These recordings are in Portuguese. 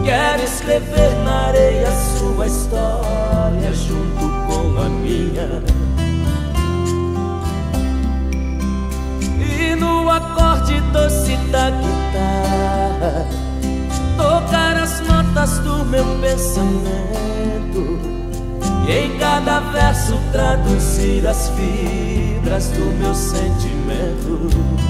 Quero escrever na areia sua história junto com a minha. E no acorde doce da guitarra tocar as notas do meu pensamento, e em cada verso traduzir as fibras do meu sentimento.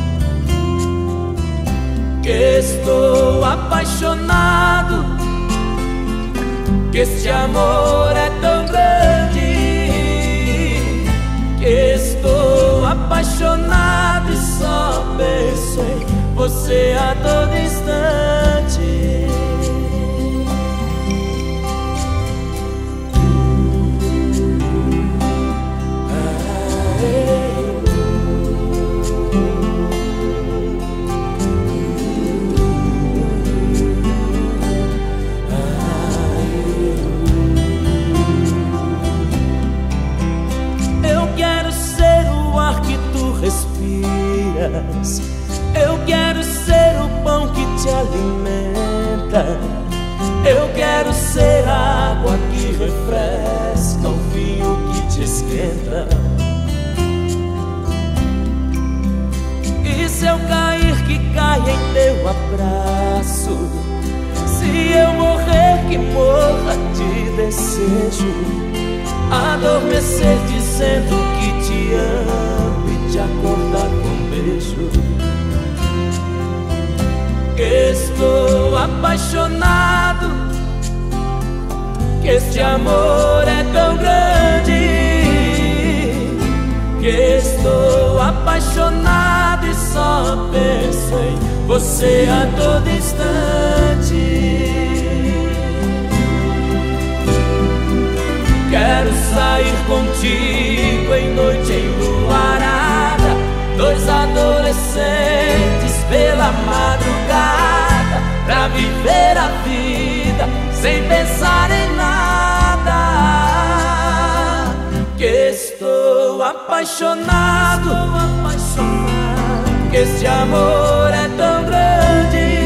Que estou apaixonado, que este amor é tão grande. Que estou apaixonado e só penso em você a todo instante. Respiras. Eu quero ser o pão que te alimenta. Eu quero ser a água que refresca, o vinho que te esquenta. E se eu cair, que caia em teu abraço. Se eu morrer, que morra de desejo. Adormecer dizendo que te amo e te acordar com um beijo. Que estou apaixonado, que este amor é tão grande. Que estou apaixonado e só penso em você a todo instante. Quero sair contigo em noite enluarada, dois adolescentes pela madrugada, pra viver a vida sem pensar em nada. Que estou apaixonado, que este amor é tão grande.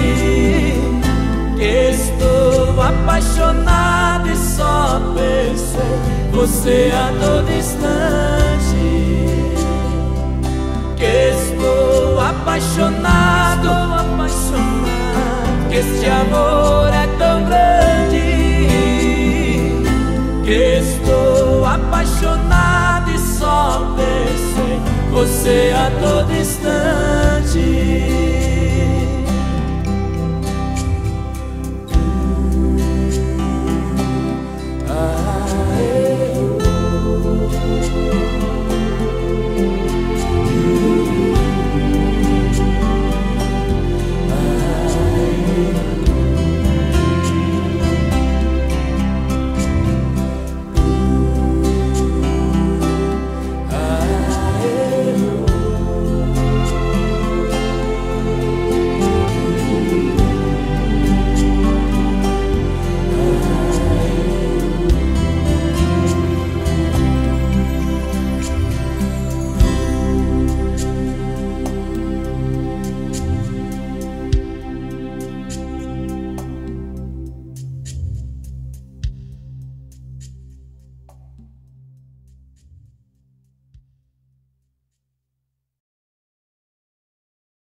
Que estou apaixonado e só penso em você a todo instante. Que estou apaixonado, que este amor é tão grande. Que estou apaixonado e só penso em você a todo instante.